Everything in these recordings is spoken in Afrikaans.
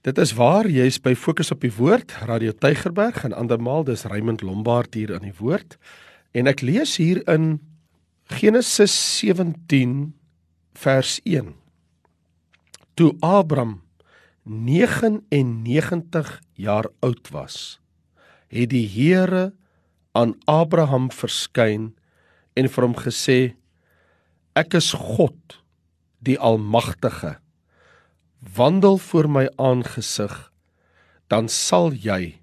Dit is waar, jy is by Fokus op die Woord, Radio Tygerberg, en andermaal, dis Raymond Lombard hier aan die Woord. En ek lees hier in Genesis 17 vers 1. Toe Abram 99 jaar oud was, het die Here aan Abraham verskyn en vir hom gesê, ek is God, die Almagtige. Wandel voor my aangesig, dan sal jy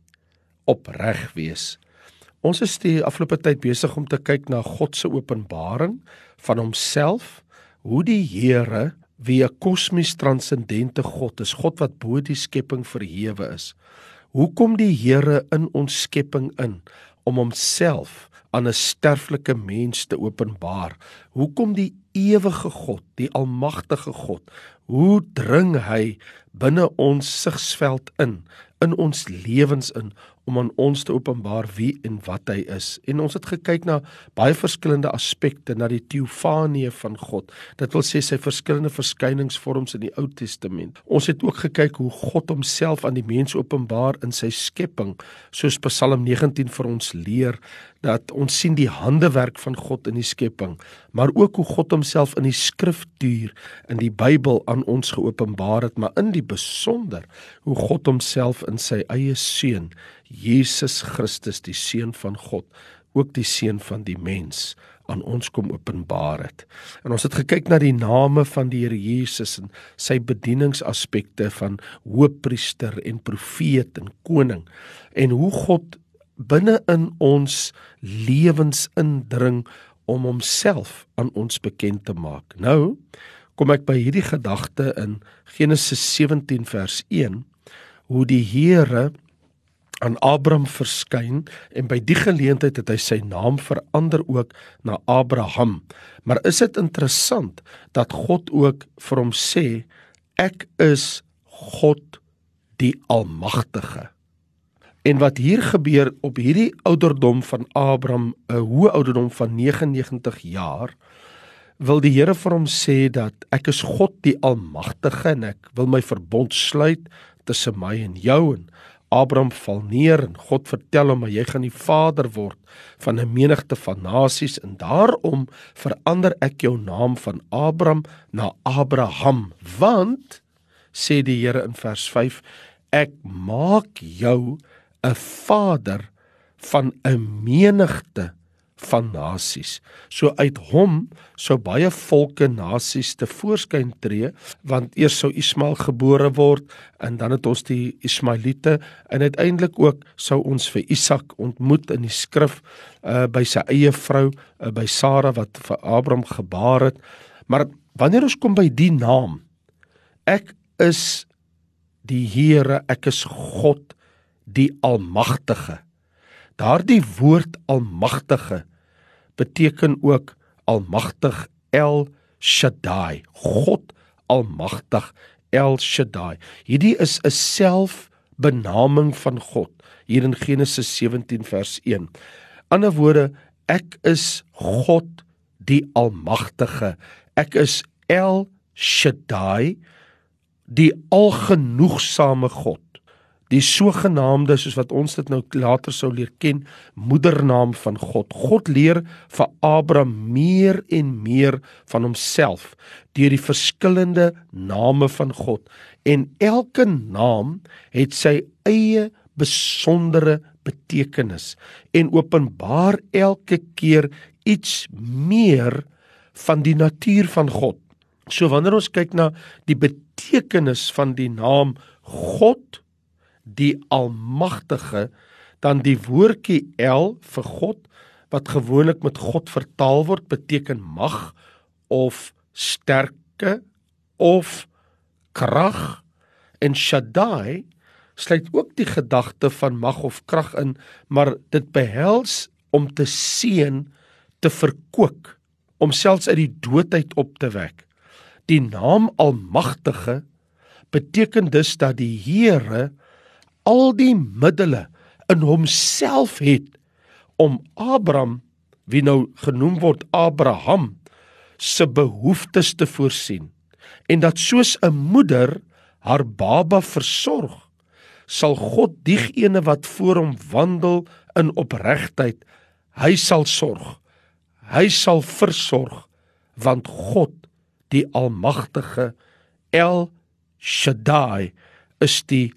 opreg wees. Ons is die afgelope tyd besig om te kyk na God se openbaring van homself, hoe die Here, wie 'n kosmies transcendente God is, God wat bo die skepping verhewe is. Hoe kom die Here in ons skepping in om homself aan 'n sterflike mens te openbaar? Hoe kom die ewige God, die almagtige God, hoe dring hy binne ons sigsveld in ons lewens in, om aan ons te openbaar wie en wat hy is? En ons het gekyk na baie verskillende aspekte, na die teofanie van God. Dit wil sê sy verskillende verskyningsvorms in die Ou Testament. Ons het ook gekyk hoe God homself aan die mens openbaar in sy skepping, soos Psalm 19 vir ons leer, dat ons sien die handewerk van God in die skepping, maar ook hoe God homself in die skriftuur, in die Bybel aan ons geopenbaar het, maar in die besonder, hoe God homself in sy eie seun, Jesus Christus, die seun van God, ook die seun van die mens, aan ons kom openbaar het. En ons het gekyk na die name van die Here Jesus en sy bedieningsaspekte van hoëpriester en profeet en koning, en hoe God binne in ons lewens indring om homself aan ons bekend te maak. Nou, kom ek by hierdie gedagte in Genesis 17 vers 1, hoe die Here aan Abram verskyn, en by die geleentheid het hy sy naam verander ook na Abraham. Maar is dit interessant, dat God ook vir hom sê, ek is God die Almagtige. En wat hier gebeur op hierdie ouderdom van Abram, 'n hoë ouderdom van 99 jaar, wil die Here vir hom sê dat ek is God die Almagtige en ek wil my verbond sluit tussen my en jou. En Abram val neer en God vertel hom, jy gaan die vader word van 'n menigte van nasies, en daarom verander ek jou naam van Abram na Abraham, want, sê die Here in vers 5, ek maak jou 'n vader van 'n menigte van nasies. So uit hom sou baie volke, nasies tevoorskyn tree, want eers sou Ismael gebore word, en dan het ons die Ismaeliete, en uiteindelik ook sou ons vir Isak ontmoet in die skrif, by sy eie vrou, by Sara wat vir Abram gebaar het. Maar wanneer ons kom by die naam, ek is die Here, ek is God die Almagtige. Daardie woord Almagtige beteken ook Almagtig El Shaddai, God Almagtig El Shaddai. Hierdie is 'n selfbenaming van God, hier in Genesis 17 vers 1. Ander woorde, ek is God die Almagtige, ek is El Shaddai, die algenoegsame God, die sogenaamde, soos wat ons dit nou later sou leer ken, moedernaam van God. God leer vir Abram meer en meer van homself, deur die verskillende name van God. En elke naam het sy eie besondere betekenis, en openbaar elke keer iets meer van die natuur van God. So wanneer ons kyk na die betekenis van die naam God, die Almagtige, dan die woordjie El vir God, wat gewoonlik met God vertaal word, beteken mag, of sterke, of krag, en Shaddai sluit ook die gedagte van mag of krag in, maar dit behels om te seën, te verkoop, om selfs uit die doodheid op te wek. Die naam Almagtige beteken dus dat die Here al die middele in homself het om Abram, wie nou genoem word Abraham, se behoeftes te voorsien, en dat soos 'n moeder haar baba versorg, sal God diegene wat voor hom wandel in opregtheid, hy sal sorg, hy sal versorg, want God, die Almagtige, El Shaddai, is die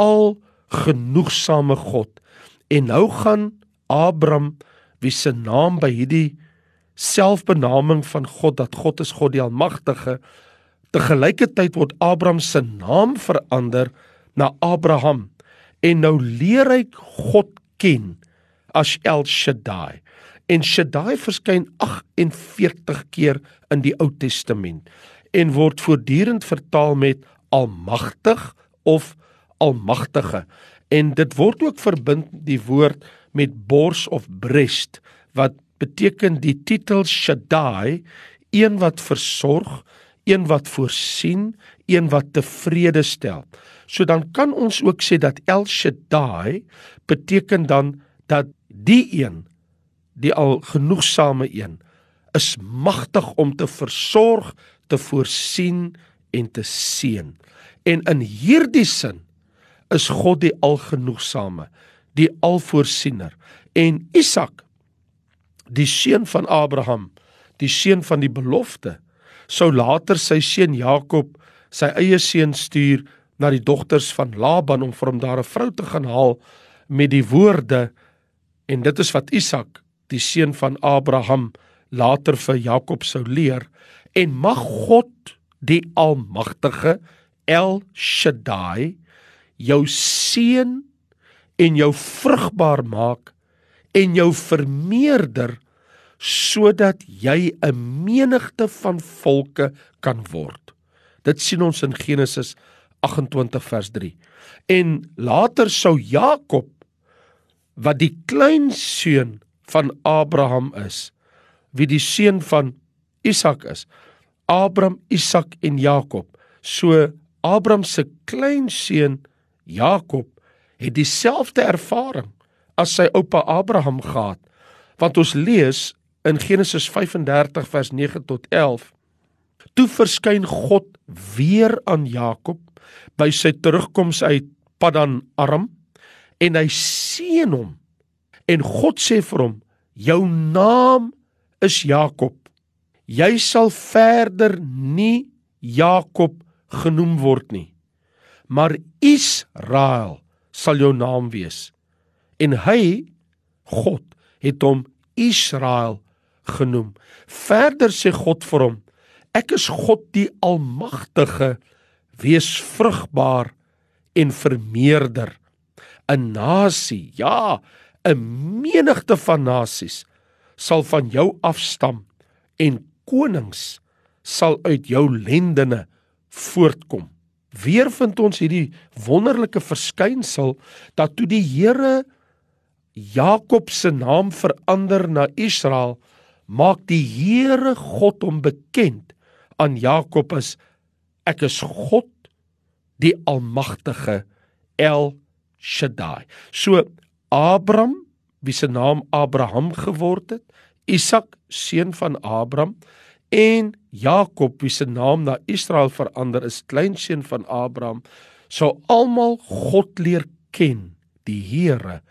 algenoegsame God. En nou gaan Abram, wie se naam by hierdie selfbenaming van God, dat God is God die Almagtige, tegelijkertyd word Abram se naam verander na Abraham, en nou leer hy God ken as El Shaddai. En Shaddai verskyn 48 keer in die Ou Testament en word voortdurend vertaal met almagtig of almagtige. En dit word ook verbind die woord met bors of breast, wat beteken die titel Shaddai, een wat versorg, een wat voorsien, een wat tevrede stel. So dan kan ons ook sê dat El Shaddai beteken dan dat die een, die algenoegsame een, is magtig om te versorg, te voorsien en te seën. En in hierdie sin is God die algenoegsame, die alvoorsiener. En Isak, die seun van Abraham, die seun van die belofte, sou later sy seun Jakob, sy eie seun stuur na die dogters van Laban om vir hom daar 'n vrou te gaan haal met die woorde, en dit is wat Isak, die seun van Abraham, later vir Jakob sou leer, en mag God, die Almagtige, El Shaddai, jou seën en jou vrugbaar maak en jou vermeerder, sodat jy 'n menigte van volke kan word. Dit sien ons in Genesis 28 vers 3. En later sou Jakob, wat die kleinseun van Abraham is, wie die seun van Isak is, Abram, Isak en Jakob. So Abram se kleinseun Jakob het dieselfde ervaring as sy oupa Abraham gehad, want ons lees in Genesis 35 vers 9 tot 11, toe verskyn God weer aan Jakob by sy terugkoms uit Paddan Aram, en hy seën hom, en God sê vir hom, jou naam is Jakob, jy sal verder nie Jakob genoem word nie, maar Israel sal jou naam wees. En hy, God, het hom Israel genoem. Verder sê God vir hom, ek is God die Almagtige, wees vrugbaar en vermeerder. 'n nasie, ja, 'n menigte van nasies sal van jou afstam en konings sal uit jou lendene voortkom. Weer vind ons hierdie wonderlike verskynsel dat toe die Here Jakob se naam verander na Israel, maak die Here God hom bekend aan Jakob as, ek is God, die Almagtige, El Shaddai. So Abram, wie se naam Abraham geword het, Isak, seun van Abram, en Jakob, wie se naam na Israel verander is, kleinseun van Abraham, sou almal God leer ken, die Here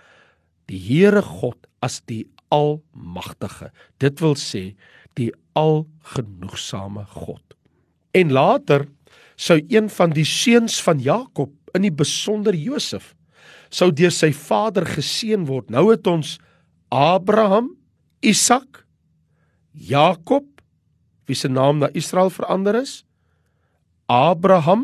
God as die Almagtige. Dit wil sê, die algenoegsame God. En later sou een van die seuns van Jakob, in die besonder Josef, sou deur sy vader geseën word. Nou het ons Abraham, Isak, Jakob, wie se naam na Israel verander is, Abraham,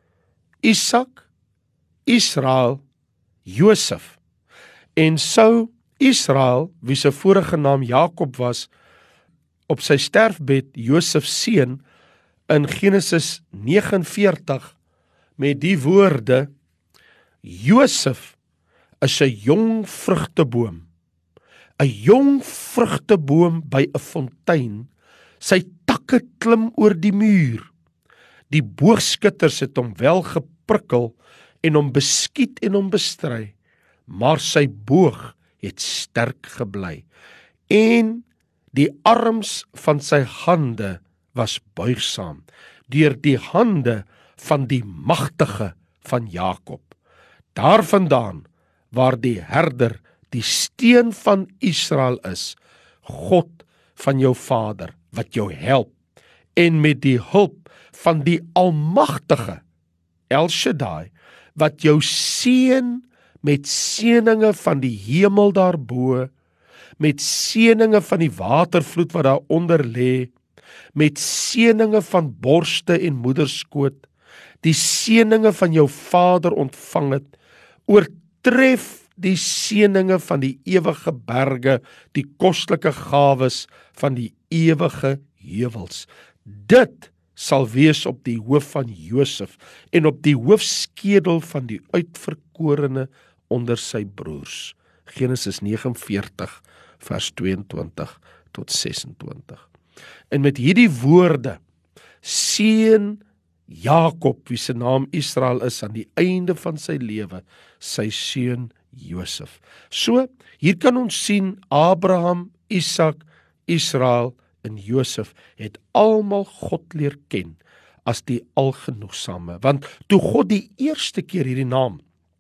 Isak, Israel, Josef. En sou Israel, wie se vorige naam Jakob was, op sy sterfbed Josef seën in Genesis 49 met die woorde, Josef is 'n jong vrugteboom, 'n jong vrugteboom by 'n fontein, sy takke klim oor die muur. Die boogskutters het hom wel geprikkel en hom beskiet en hom bestry, maar sy boog het sterk gebly. En die arms van sy hande was buigsaam. Deur die hande van die magtige van Jakob. Daarvandaan waar die herder, die steen van Israel is, God van jou vader, wat jou help, en met die hulp van die almagtige El Shaddai, wat jou seën met seëninge van die hemel daarbo, met seëninge van die watervloed wat daaronder lê, met seëninge van borste en moederskoot, die seëninge van jou vader ontvang het, oortref die seëninge van die ewige berge, die kostelike gawes van die ewige heuwels. Dit sal wees op die hoof van Josef en op die hoofskedel van die uitverkorene onder sy broers. Genesis 49 vers 22 tot 26. En met hierdie woorde seën Jakob, wie se naam Israel is, aan die einde van sy lewe, sy seun Josef. So, hier kan ons sien, Abraham, Isak, Israel en Josef het almal God leer ken as die algenoegsame. Want toe God die eerste keer hierdie naam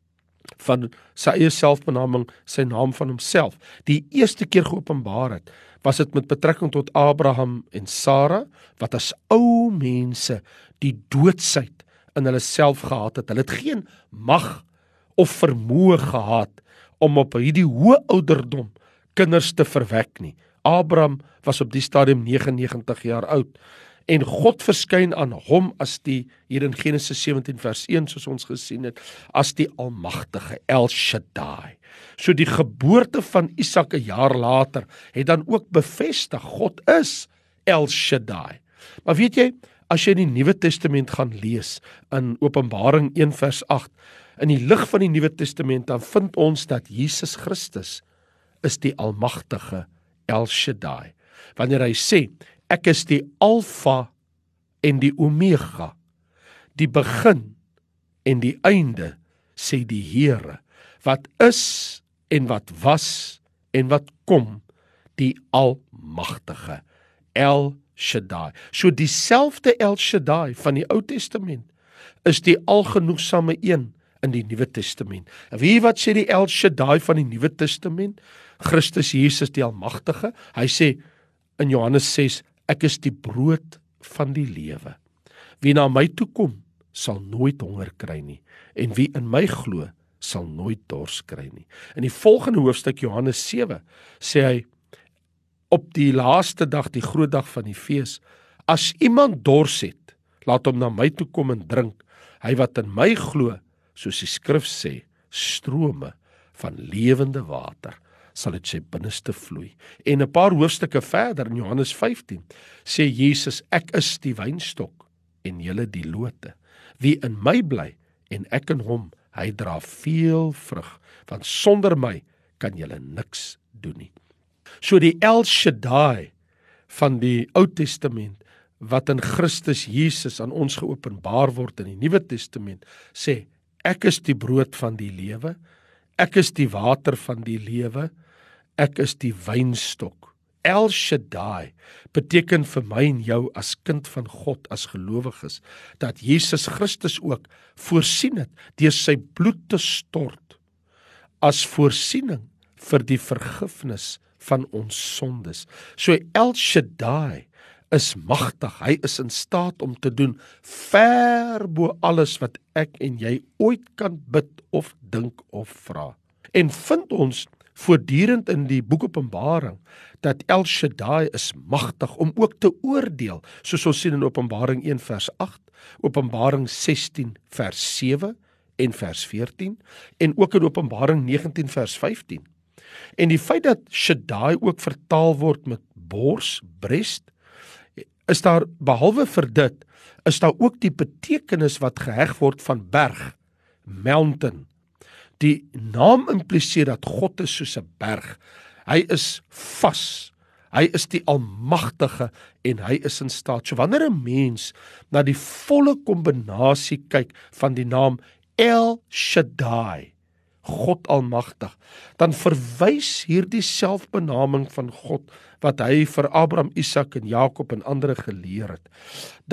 van sy eie selfbenaming, sy naam van homself, die eerste keer geopenbaar het, was dit met betrekking tot Abraham en Sara, wat as ou mense die doodsheid in hulle self gehad het. Hulle het geen mag of vermoë gehad om op hierdie hoë ouderdom kinders te verwek nie. Abraham was op die stadium 99 jaar oud en God verskyn aan hom as die, hier in Genesis 17 vers 1 soos ons gesien het, as die almagtige El Shaddai. So die geboorte van Isak 'n jaar later het dan ook bevestig, God is El Shaddai. Maar weet jy, as jy die Nuwe Testament gaan lees, in Openbaring 1 vers 8, in die lig van die Nuwe Testament, dan vind ons dat Jesus Christus is die almagtige El Shaddai. Wanneer hy sê, ek is die Alfa en die Omega, die begin en die einde, sê die Here, wat is en wat was en wat kom, die almagtige El Shaddai. So dieselfde El Shaddai van die Ou Testament is die algenoegsame een in die Nuwe Testament. En wie wat sê die El Shaddai van die Nuwe Testament? Christus Jesus die almagtige. Hy sê in Johannes 6, ek is die brood van die lewe. Wie na my toe kom, sal nooit honger kry nie, en wie in my glo, sal nooit dors kry nie. In die volgende hoofstuk, Johannes 7, sê hy, op die laaste dag, die groot dag van die fees, as iemand dors het, laat hom na my toe kom en drink. Hy wat in my glo, soos die skrif sê, strome van lewende water sal uit sy binneste vloei. En 'n paar hoofstukke verder, in Johannes 15, sê Jesus, ek is die wynstok en julle die lote. Wie in my bly en ek in hom, hy dra veel vrug, want sonder my kan julle niks doen nie. So die El Shaddai van die Ou Testament, wat in Christus Jesus aan ons geopenbaar word in die Nuwe Testament, sê, ek is die brood van die lewe, ek is die water van die lewe, ek is die wynstok. El Shaddai beteken vir my en jou as kind van God, as gelowiges, dat Jesus Christus ook voorsien het deur sy bloed te stort as voorsiening vir die vergifnis van ons sondes. So El Shaddai is magtig, hy is in staat om te doen ver bo alles wat ek en jy ooit kan bid of dink of vra. En vind ons voortdurend in die boek Openbaring dat El Shaddai is magtig om ook te oordeel, soos ons sien in Openbaring 1 vers 8, Openbaring 16 vers 7 en vers 14 en ook in Openbaring 19 vers 15. En die feit dat Shaddai ook vertaal word met bors, breast, is daar, behalwe vir dit, is daar ook die betekenis wat geheg word van berg, mountain. Die naam impliseer dat God is soos 'n berg. Hy is vas, hy is die almagtige en hy is in staat. So wanneer 'n mens na die volle kombinasie kyk van die naam El Shaddai, God almagtig, dan verwys hierdie selfbenaming van God wat hy vir Abraham, Isak en Jakob en ander geleer het, dat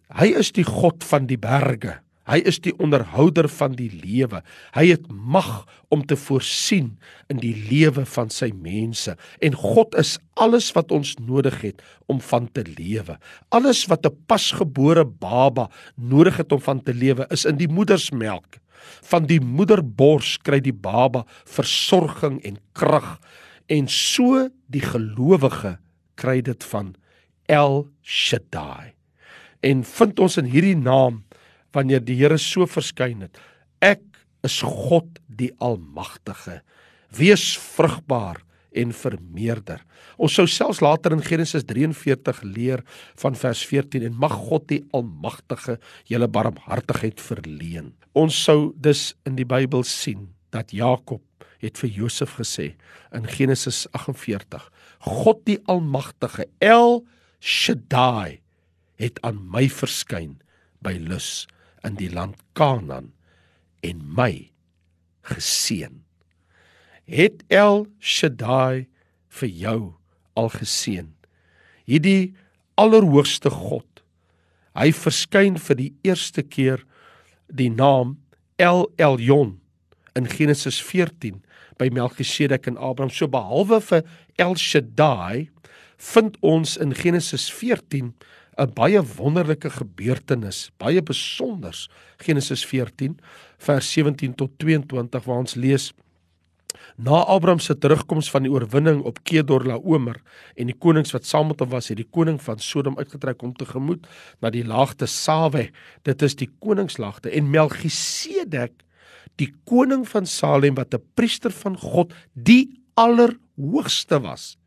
Hy is die God van die berge. Hy is die onderhouder van die lewe. Hy het mag om te voorsien in die lewe van sy mense. En God is alles wat ons nodig het om van te lewe. Alles wat 'n pasgebore baba nodig het om van te lewe, is in die moedersmelk. Van die moederbors kry die baba versorging en krag. En so die gelowige kry dit van El Shaddai. En vind ons in hierdie naam, wanneer die Here so verskyn het, ek is God die Almagtige, wees vrugbaar en vermeerder. Ons sou selfs later in Genesis 43 leer van vers 14, en mag God die Almagtige julle barmhartigheid verleen. Ons sou dus in die Bybel sien, dat Jakob het vir Josef gesê, in Genesis 48, God die Almagtige, El Shaddai, het aan my verskyn by Lus in die land Kanaan en my geseën. Het El Shaddai vir jou al geseën? Hierdie allerhoogste God, hy verskyn vir die eerste keer die naam El Elyon in Genesis 14 by Melchisedek en Abraham. So behalwe vir El Shaddai vind ons in Genesis 14 'n baie wonderlike gebeurtenis, baie besonders. Genesis 14 vers 17 tot 22 waar ons lees: Na Abraham se terugkoms van die oorwinning op Kedorlaomer en die konings wat saam met hom was, het die koning van Sodom uitgetrek om tegemoet na die laagte Sawe, dit is die koningslaagte, en Melchisedek, die koning van Salem, wat 'n priester van God, die allerhoogste was.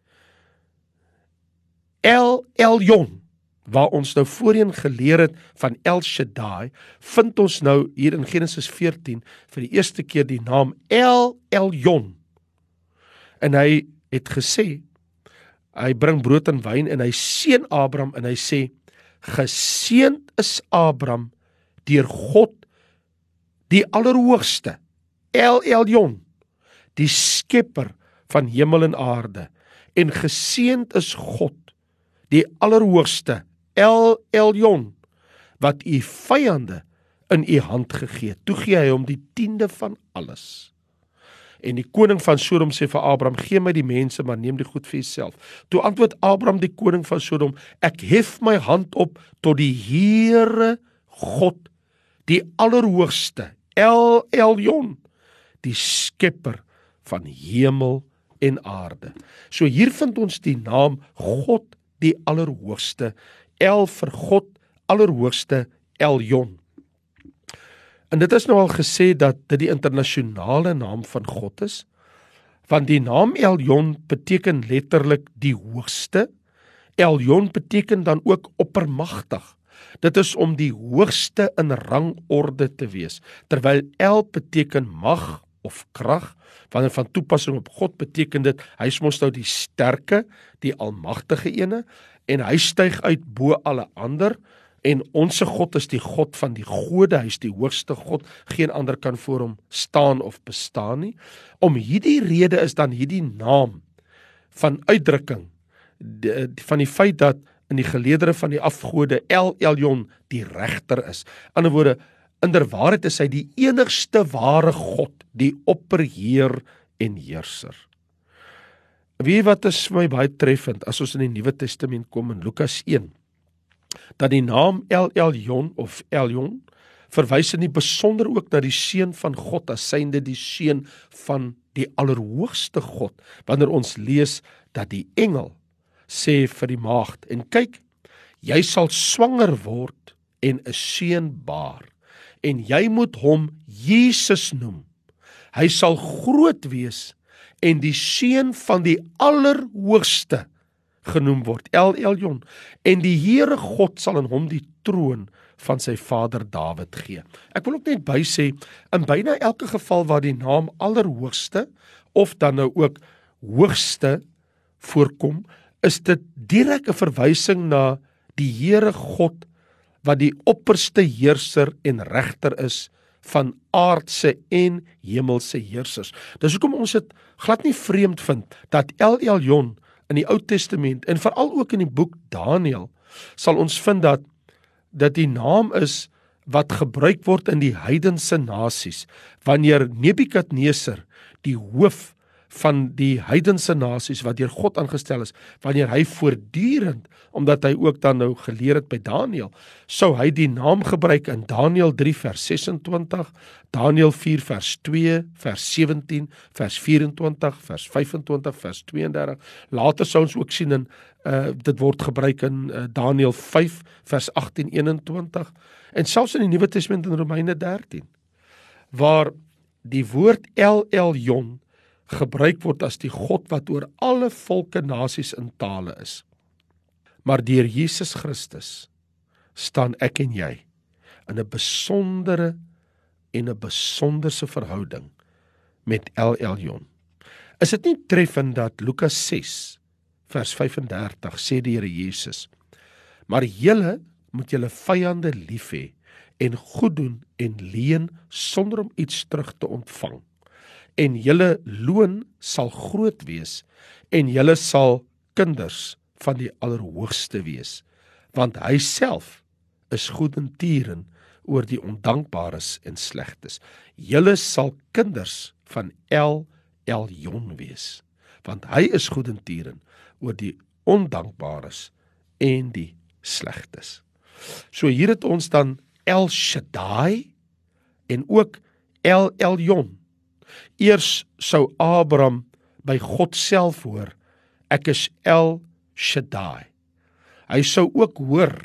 El Elyon, waar ons nou voorheen geleer het van El Shaddai, vind ons nou hier in Genesis 14 vir die eerste keer die naam El Elyon. En hy het gesê, hy bring brood en wyn en hy seën Abraham en hy sê, geseënd is Abraham deur God, die allerhoogste, El Elyon, die skepper van hemel en aarde, en geseënd is God, die allerhoogste, El Elyon, wat u vyande in u hand gegee het. Toe gee hy hom die 10de van alles. En die koning van Sodom sê vir Abraham, gee my die mense, maar neem die goed vir jouself. Toe antwoord Abraham die koning van Sodom, ek hef my hand op tot die Here God, die allerhoogste, El Elyon, die skepper van hemel en aarde. So hier vind ons die naam God die allerhoogste, El vir God, allerhoogste Elyon. En dit is nou al gesê dat dit die internasionale naam van God is, want die naam Elyon beteken letterlik die hoogste. Elyon beteken dan ook oppermagtig. Dit is om die hoogste in rangorde te wees, terwyl El beteken mag of krag, wanneer van toepassing op God beteken dit, hy is mos nou die sterke, die almagtige ene, en hy styg uit bo alle ander, en onse God is die God van die gode, hy is die hoogste God, geen ander kan voor hom staan of bestaan nie. Om hierdie rede is dan hierdie naam van uitdrukking, van die feit dat in die geleedere van die afgode El Elyon die regter is. In ander woorde, inderwaarheid is hy die enigste ware God, die opperheer en heerser. Weet wat is vir my baie treffend, as ons in die Nuwe Testament kom in Lukas 1, dat die naam El Elyon of Elyon verwys in die besonder ook na die seun van God, as synde die seun van die allerhoogste God, wanneer ons lees dat die engel sê vir die maagd, en kyk, jy sal swanger word en 'n seun baar, en jy moet hom Jesus noem. Hy sal groot wees en die seun van die allerhoogste genoem word, El Elyon, en die Here God sal in hom die troon van sy vader Dawid gee. Ek wil ook net bysê, in byna elke geval waar die naam allerhoogste, of dan nou ook hoogste voorkom, is dit direk 'n verwysing na die Here God, wat die opperste heerser en regter is van aardse en hemelse heersers. Dis hoekom ons dit glad nie vreemd vind, dat El Elyon in die Ou Testament, en veral ook in die boek Daniël, sal ons vind dat dat die naam is wat gebruik word in die heidense nasies, wanneer Nebukadneser, die hoof van die heidense nasies, wat deur God aangestel is, wanneer hy voortdurend, omdat hy ook dan nou geleer het by Daniël, sou hy die naam gebruik in Daniël 3 vers 26, Daniël 4 vers 2, vers 17, vers 24, vers 25, vers 32, later sou ons ook sien in, dit word gebruik in Daniël 5 vers 18, 21, en selfs in die Nuwe Testament in Romeine 13, waar die woord El Elyon gebruik word as die God wat oor alle volke, nasies en tale is. Maar deur Jesus Christus staan ek en jy in 'n besondere en 'n besonderse verhouding met El Elyon. Is dit nie treffend dat Lukas 6 vers 35 sê die Here Jesus, maar julle moet julle vyande lief hê en goed doen en leen sonder om iets terug te ontvang. En julle loon sal groot wees en julle sal kinders van die Allerhoogste wees, want hy self is goedertieren oor die ondankbares en slegtes. Julle sal kinders van El Elyon wees, want hy is goedertieren oor die ondankbares en die slegtes. So hier het ons dan El Shaddai en ook El Elyon. Eers sou Abraham by God self hoor, ek is El Shaddai. Hy sou ook hoor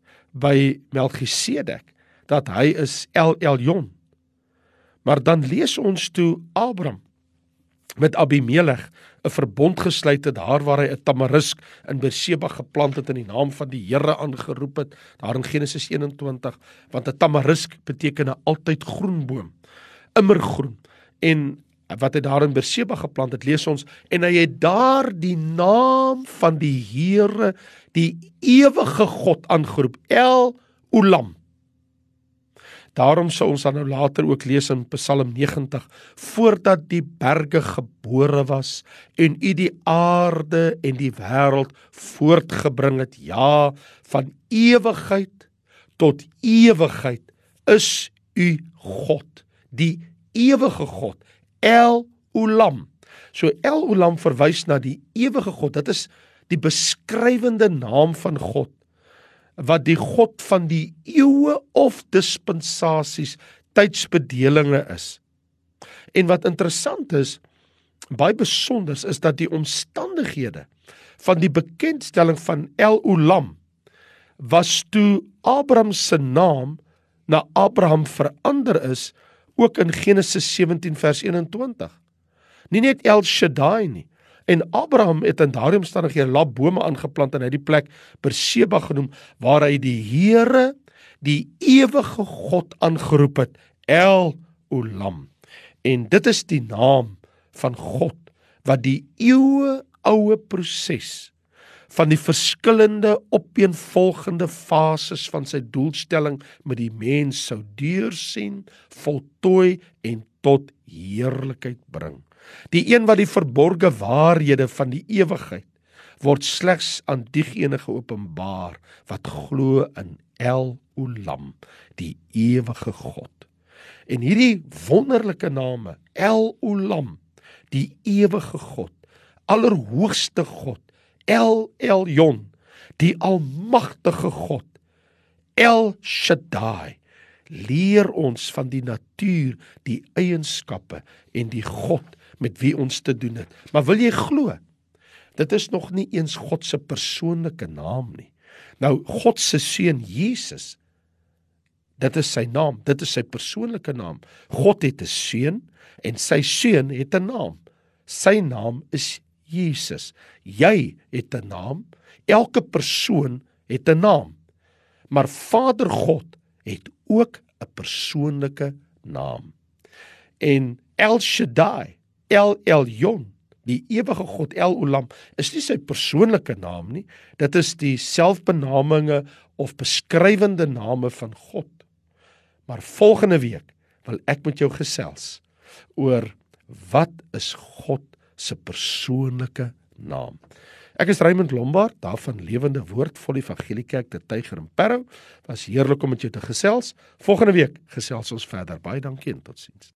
by Melchisedek, dat hy is El Elyon. Maar dan lees ons toe Abraham met Abimelech 'n verbond gesluit het, daar waar hy 'n tamarisk in Berseba geplant het, in die naam van die Here aangeroep het, daar in Genesis 21, want 'n tamarisk beteken 'n altyd groen boom, immergroen, en wat hy daar in Berseba geplant het, lees ons, en hy het daar die naam van die Here, die ewige God aangeroep, El Olam. Daarom sou ons dan nou later ook lees in Psalm 90, voordat die berge gebore was, en u die aarde en die wêreld voortgebring het, ja, van ewigheid tot ewigheid is u God, die ewige God, El Olam. So El Olam verwys na die ewige God, dit is die beskrywende naam van God, wat die God van die eeue of dispensasies, tydsbedelinge is. En wat interessant is, baie besonders, is dat die omstandighede van die bekendstelling van El Olam was toe Abraham se naam na Abraham verander is, ook in Genesis 17 vers 21. Nie net El Shaddai nie. En Abraham het in daardie omstandighede lap bome aangeplant en hy die plek Berseba genoem, waar hy die Here, die ewige God aangeroep het, El Olam. En dit is die naam van God, wat die eeue oue proses van die verskillende opeenvolgende fases van sy doelstelling met die mens sou deursien, voltooi en tot heerlikheid bring. Die een wat die verborge waarhede van die ewigheid word slegs aan diegene geopenbaar wat glo in El Olam, die ewige God. En hierdie wonderlike name, El Olam, die ewige God, allerhoogste God, El Elyon, die almagtige God, El Shaddai, leer ons van die natuur, die eienskappe en die God met wie ons te doen het. Maar wil jy glo? Dit is nog nie eens God se persoonlike naam nie. Nou, God se seun Jesus, dit is sy naam, dit is sy persoonlike naam. God het 'n seun en sy seun het 'n naam. Sy naam is Jesus. Jy het 'n naam, elke persoon het 'n naam. Maar Vader God het ook 'n persoonlike naam. En El Shaddai, El Elyon, die ewige God, El Olam, is nie sy persoonlike naam nie, dit is die selfbenaminge of beskrywende name van God. Maar volgende week wil ek met jou gesels oor wat is God se persoonlike naam. Ek is Raymond Lombard, daar van Lewende Woord vol Evangelie Kerk te Tyger en Parow. Was heerlik om met jou te gesels. Volgende week gesels ons verder. Baie dankie en totsiens.